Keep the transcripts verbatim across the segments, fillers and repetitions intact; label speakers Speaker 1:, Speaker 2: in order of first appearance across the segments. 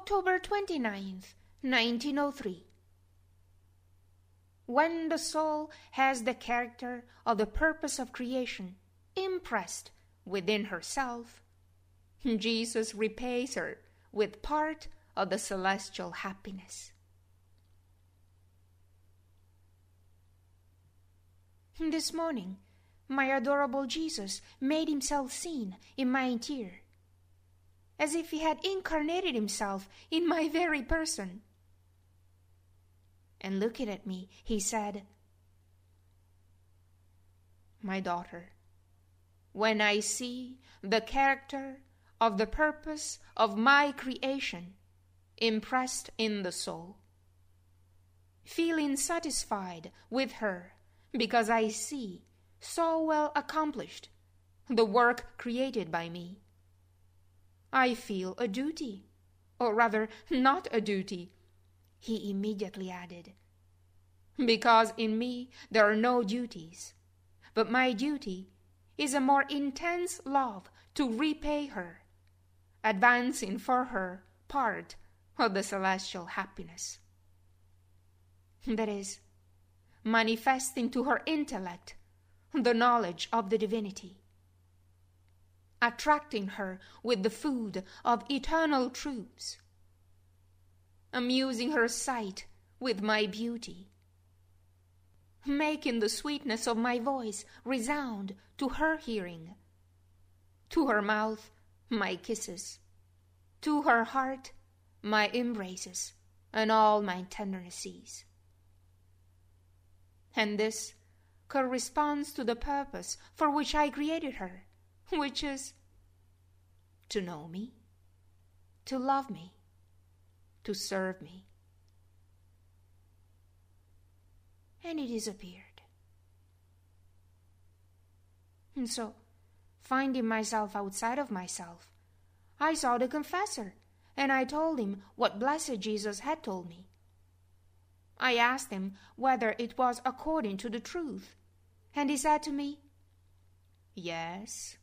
Speaker 1: October twenty-ninth, nineteen oh three. When the soul has the character of the purpose of creation impressed within herself, Jesus repays her with part of the celestial happiness. This morning, my adorable Jesus made himself seen in my interior, as if he had incarnated himself in my very person. And looking at me, he said, "My daughter, when I see the character of the purpose of my creation impressed in the soul, feeling satisfied with her because I see so well accomplished the work created by me, I feel a duty, or rather not a duty," he immediately added, "because in me there are no duties, but my duty is a more intense love to repay her, advancing for her part of the celestial happiness. That is, manifesting to her intellect the knowledge of the divinity, attracting her with the food of eternal truths, amusing her sight with my beauty, making the sweetness of my voice resound to her hearing, to her mouth my kisses, to her heart my embraces, and all my tendernesses. And this corresponds to the purpose for which I created her, which is to know me, to love me, to serve me." And it disappeared. And so, finding myself outside of myself, I saw the confessor, and I told him what blessed Jesus had told me. I asked him whether it was according to the truth, and he said to me, "Yes."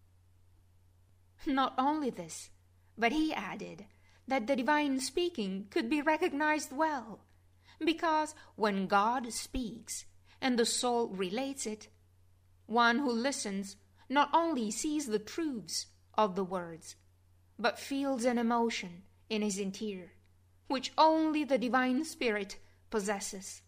Speaker 1: Not only this, but he added that the divine speaking could be recognized well, because when God speaks and the soul relates it, one who listens not only sees the truths of the words, but feels an emotion in his interior, which only the divine spirit possesses.